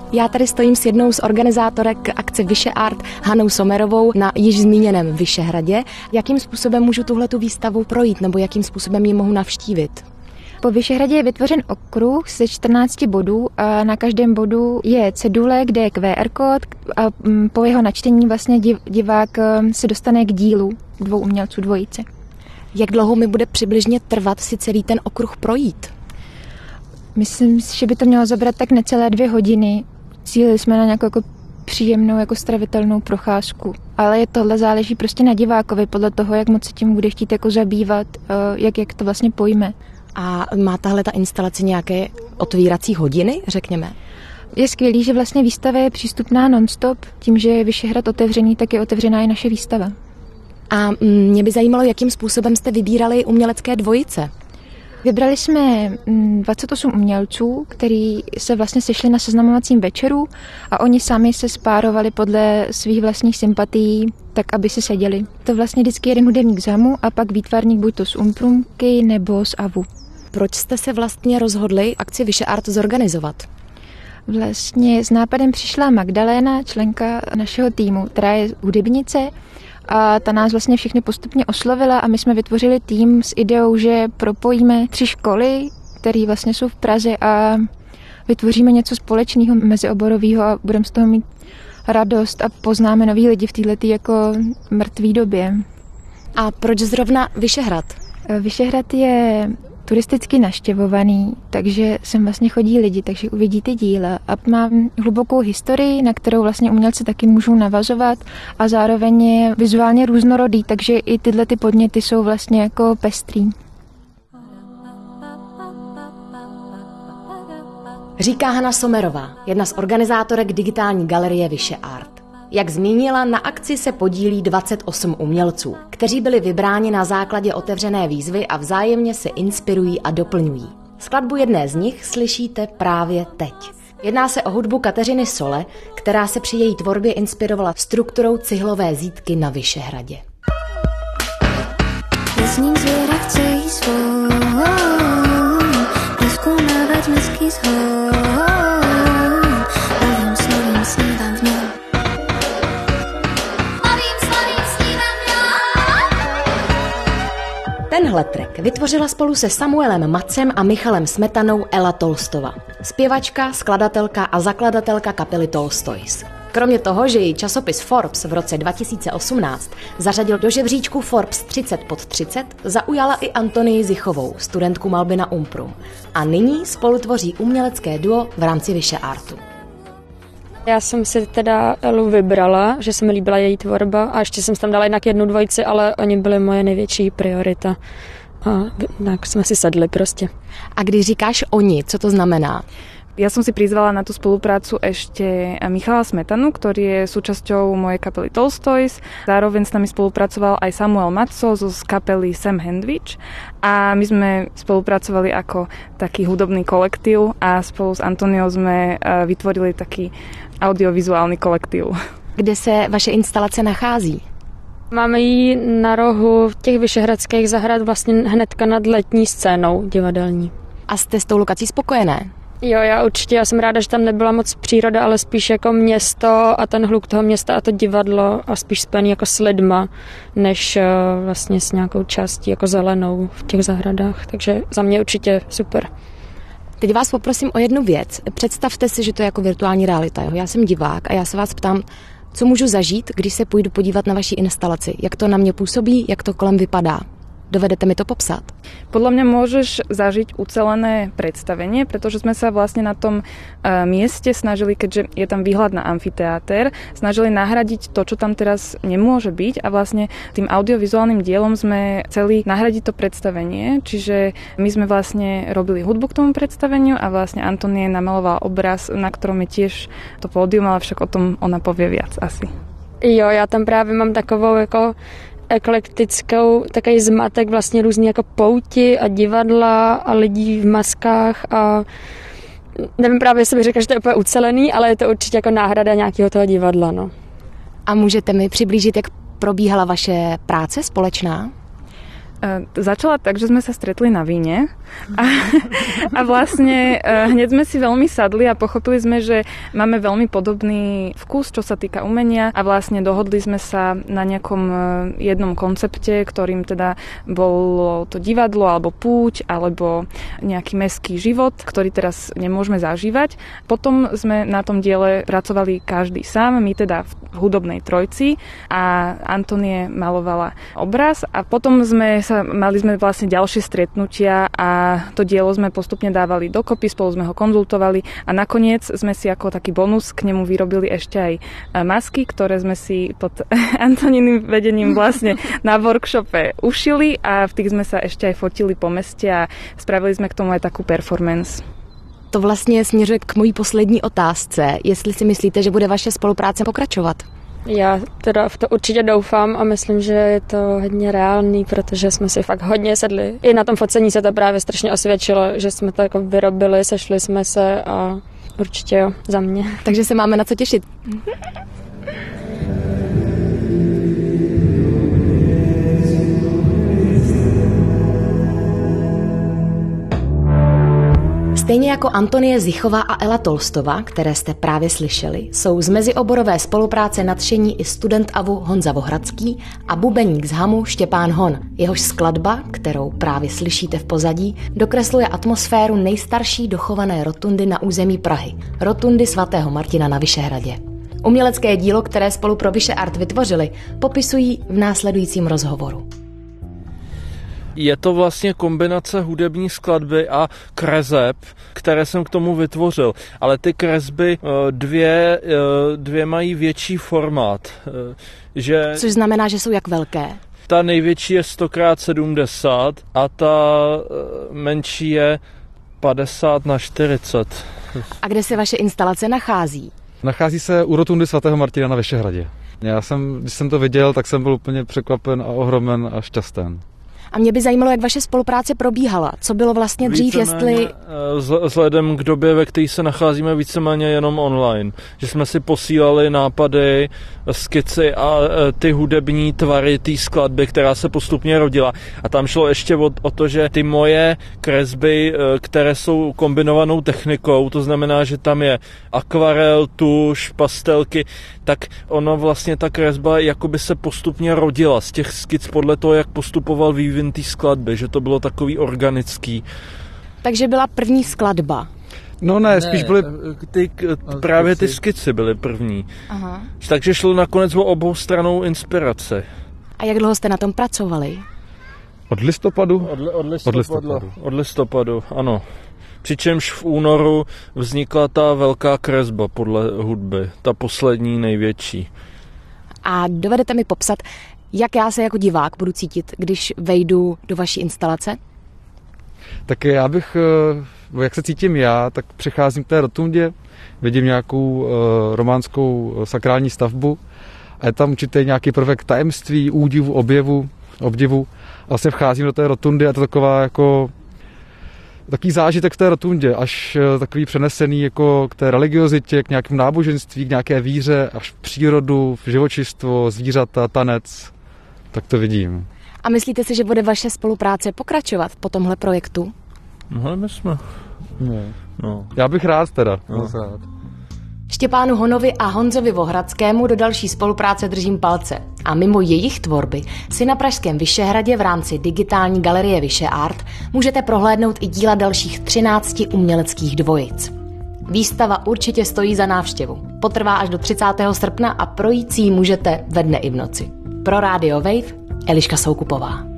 Já tady stojím s jednou z organizátorek akce Vyše Art, Hanou Sommerovou, na již zmíněném Vyšehradě. Jakým způsobem můžu tuhletu výstavu projít, nebo jakým způsobem ji mohu navštívit? Po Vyšehradě je vytvořen okruh se 14 bodů a na každém bodu je cedule, kde je QR kód a po jeho načtení vlastně divák se dostane k dílu dvou umělců dvojice. Jak dlouho mi bude přibližně trvat si celý ten okruh projít? Myslím, že by to mělo zabrat tak necelé 2 hodiny. Cílili jsme na nějakou jako příjemnou, jako stravitelnou procházku. Ale tohle záleží prostě na divákovi, podle toho, jak moc se tím bude chtít jako zabývat, jak to vlastně pojme. A má tahle ta instalace nějaké otvírací hodiny, řekněme? Je skvělý, že vlastně výstava je přístupná non-stop. Tím, že je Vyšehrad otevřený, tak je otevřená i naše výstava. A mě by zajímalo, jakým způsobem jste vybírali umělecké dvojice. Vybrali jsme 28 umělců, kteří se vlastně sešli na seznamovacím večeru a oni sami se spárovali podle svých vlastních sympatií, tak aby si seděli. To vlastně vždycky jeden hudebník z Hamu a pak výtvarník buď to z Umprumky nebo z Avu. Proč jste se vlastně rozhodli akci Vyše Art zorganizovat? Vlastně s nápadem přišla Magdaléna, členka našeho týmu, která je hudebnice, a ta nás vlastně všechny postupně oslovila a my jsme vytvořili tým s ideou, že propojíme 3 školy, které vlastně jsou v Praze a vytvoříme něco společného mezioborového a budeme z toho mít radost a poznáme nový lidi v této jako mrtvý době. A proč zrovna Vyšehrad? Vyšehrad je turisticky navštěvovaný, takže sem vlastně chodí lidi, takže uvidí ty díla a má hlubokou historii, na kterou vlastně umělci taky můžou navazovat a zároveň je vizuálně různorodý, takže i tyhle ty podněty jsou vlastně jako pestrý. Říká Hana Sommerová, jedna z organizátorek digitální galerie Vyše Art. Jak zmínila, na akci se podílí 28 umělců, kteří byli vybráni na základě otevřené výzvy a vzájemně se inspirují a doplňují. Skladbu jedné z nich slyšíte právě teď. Jedná se o hudbu Kateřiny Sole, která se při její tvorbě inspirovala strukturou cihlové zídky na Vyšehradě. Lesním zvěra chce jí svou, prozkoumávat mezky z hor, novým slovím snívám v něm. Tenhle track vytvořila spolu se Samuelem Macem a Michalem Smetanou Ela Tolstova. Zpěvačka, skladatelka a zakladatelka kapely Tolstoys. Kromě toho, že ji časopis Forbes v roce 2018 zařadil do žebříčku Forbes 30 pod 30, zaujala i Antonii Zichovou, studentku malby na Umprum. A nyní spolu tvoří umělecké duo v rámci Vyše Artu. Já jsem si teda Elu vybrala, že se mi líbila její tvorba a ještě jsem tam dala jednak 1 dvojici, ale oni byli moje největší priorita. A tak jsme si sedli prostě. A když říkáš oni, co to znamená? Ja som si prizvala na tú spoluprácu ešte Michala Smetanu, ktorý je súčasťou mojej kapely Tolstoys. Zároveň s nami spolupracoval aj Samuel Matso z kapely Sam Hendwich. A my sme spolupracovali ako taký hudobný kolektív a spolu s Antoniou sme vytvorili taký audiovizuálny kolektív. Kde se vaše instalace nachází? Máme ji na rohu těch vyšehradských zahrad vlastně hnedka nad letní scénou divadelní. A jste s tou lokací spokojené? Jo, já určitě, já jsem ráda, že tam nebyla moc příroda, ale spíš jako město a ten hluk toho města a to divadlo a spíš spojený jako s lidma, než vlastně s nějakou částí jako zelenou v těch zahradách, takže za mě určitě super. Teď vás poprosím o jednu věc. Představte si, že to je jako virtuální realita. Jo? Já jsem divák a já se vás ptám, co můžu zažít, když se půjdu podívat na vaši instalaci. Jak to na mě působí, jak to kolem vypadá. Dovedete mi to popsat? Podľa mňa môžeš zažiť ucelené predstavenie, pretože sme sa vlastne na tom mieste snažili, keďže je tam výhľad na amfiteáter, snažili nahradiť to, čo tam teraz nemôže byť a vlastne tým audiovizuálnym dielom sme chceli nahradiť to predstavenie, čiže my sme vlastne robili hudbu k tomu predstaveniu a vlastne Antonie namalovala obraz, na ktorom je tiež to pódium, ale však o tom ona povie viac asi. Jo, já tam právě mám takovou jako eklektickou, takový zmatek vlastně různý jako pouti a divadla a lidí v maskách a nevím právě, jestli bych řekla, že to je úplně ucelený, ale je to určitě jako náhrada nějakého toho divadla, no. A můžete mi přiblížit, jak probíhala vaše práce společná? Začala tak, že sme sa stretli na víne a vlastne hneď sme si veľmi sadli a pochopili sme, že máme veľmi podobný vkus, čo sa týka umenia a vlastne dohodli sme sa na nejakom jednom koncepte, ktorým teda bolo to divadlo alebo púť alebo nejaký mestský život, ktorý teraz nemôžeme zažívať. Potom sme na tom diele pracovali každý sám, my teda v hudobnej trojci a Antonie malovala obraz a potom mali sme vlastne ďalšie stretnutia a to dielo sme postupne dávali dokopy, spolu sme ho konzultovali a nakoniec sme si ako taký bonus k nemu vyrobili ešte aj masky, ktoré sme si pod Antoniným vedením vlastne na workshope ušili a v tých sme sa ešte aj fotili po meste a spravili sme k tomu aj takú performance. To vlastně směřuje k mojí poslední otázce. Jestli si myslíte, že bude vaše spolupráce pokračovat? Já teda v to určitě doufám a myslím, že je to hodně reálný, protože jsme si fakt hodně sedli. I na tom focení se to právě strašně osvědčilo, že jsme to jako vyrobili, sešli jsme se a určitě jo, za mě. Takže se máme na co těšit. Stejně jako Antonie Zichová a Ela Tolstova, které jste právě slyšeli, jsou z mezioborové spolupráce nadšení i student AVU Honza Vohradský a bubeník z Hamu Štěpán Hon. Jehož skladba, kterou právě slyšíte v pozadí, dokresluje atmosféru nejstarší dochované rotundy na území Prahy, rotundy svatého Martina na Vyšehradě. Umělecké dílo, které spolu pro Vyše Art vytvořili, popisují v následujícím rozhovoru. Je to vlastně kombinace hudební skladby a kreseb, které jsem k tomu vytvořil. Ale ty kresby dvě mají větší formát. Což znamená, že jsou jak velké? Ta největší je 100x70 a ta menší je 50x40. A kde se vaše instalace nachází? Nachází se u rotundy svatého Martina na Vyšehradě. Když jsem to viděl, tak jsem byl úplně překvapen a ohromen a šťasten. A mě by zajímalo, jak vaše spolupráce probíhala. Co bylo vlastně dřív, jestli... Vzhledem k době, ve které se nacházíme víceméně jenom online. Že jsme si posílali nápady, skici a ty hudební tvary té skladby, která se postupně rodila. A tam šlo ještě o to, že ty moje kresby, které jsou kombinovanou technikou, to znamená, že tam je akvarel, tuš, pastelky, tak ono vlastně ta kresba jakoby se postupně rodila z těch skic podle toho, jak postupoval vývin té skladby, že to bylo takový organický. Takže byla první skladba. No ne, spíš byly... Právě ty skici byly první. Aha. Takže šlo nakonec o oboustrannou inspiraci. A jak dlouho jste na tom pracovali? Od listopadu? Od listopadu, ano. Přičemž v únoru vznikla ta velká kresba podle hudby, ta poslední největší. A dovedete mi popsat, jak já se jako divák budu cítit, když vejdu do vaší instalace? Tak jak se cítím já, tak přecházím k té rotundě, vidím nějakou románskou sakrální stavbu a je tam určitě nějaký prvek tajemství, údivu, obdivu. Vlastně vcházím do té rotundy a to taková jako takový zážitek v té rotundě, až takový přenesený jako k té religiozitě, k nějakému náboženství, k nějaké víře, až v přírodu, v živočistvo, zvířata, tanec. Tak to vidím. A myslíte si, že bude vaše spolupráce pokračovat po tomhle projektu? No, my jsme. No. Já bych rád teda. Rád. Štěpánu Honovi a Honzovi Vohradskému do další spolupráce držím palce. A mimo jejich tvorby si na pražském Vyšehradě v rámci digitální galerie Vyše Art můžete prohlédnout i díla dalších 13 uměleckých dvojic. Výstava určitě stojí za návštěvu. Potrvá až do 30. srpna a projít si ji můžete ve dne i v noci. Pro Radio Wave Eliška Soukupová.